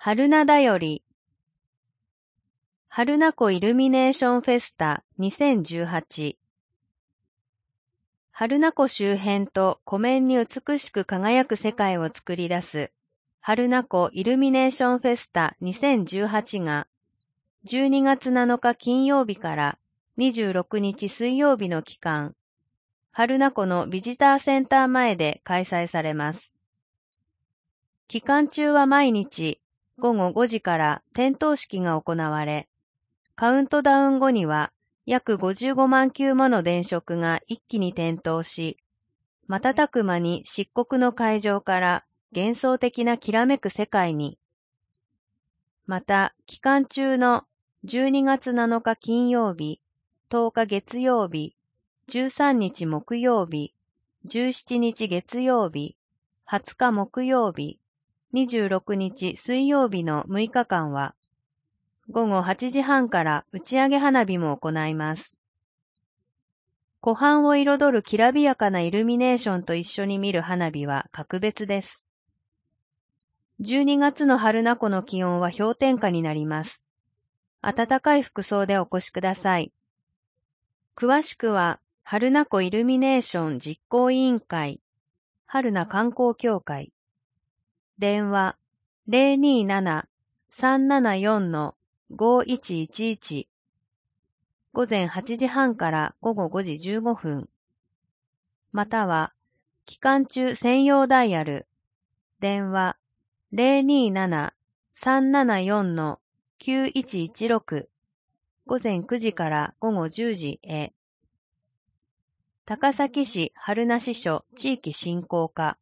春名だより。春名湖イルミネーションフェスタ2018。春名湖周辺と湖面に美しく輝く世界を作り出す春名湖イルミネーションフェスタ2018が12月7日金曜日から26日水曜日の期間、春名湖のビジターセンター前で開催されます。期間中は毎日午後5時から点灯式が行われ、カウントダウン後には約55万球もの電飾が一気に点灯し、瞬く間に漆黒の会場から幻想的なきらめく世界に。また、期間中の12月7日金曜日、10日月曜日、13日木曜日、17日月曜日、20日木曜日、26日水曜日の6日間は、午後8時半から打ち上げ花火も行います。湖畔を彩るきらびやかなイルミネーションと一緒に見る花火は格別です。12月の春名湖の気温は氷点下になります。暖かい服装でお越しください。詳しくは、春名湖イルミネーション実行委員会、春名観光協会、電話027-374-5111、午前8時半から午後5時15分、または、期間中専用ダイヤル、電話027-374-9116、午前9時から午後10時へ。高崎市春名支所地域振興課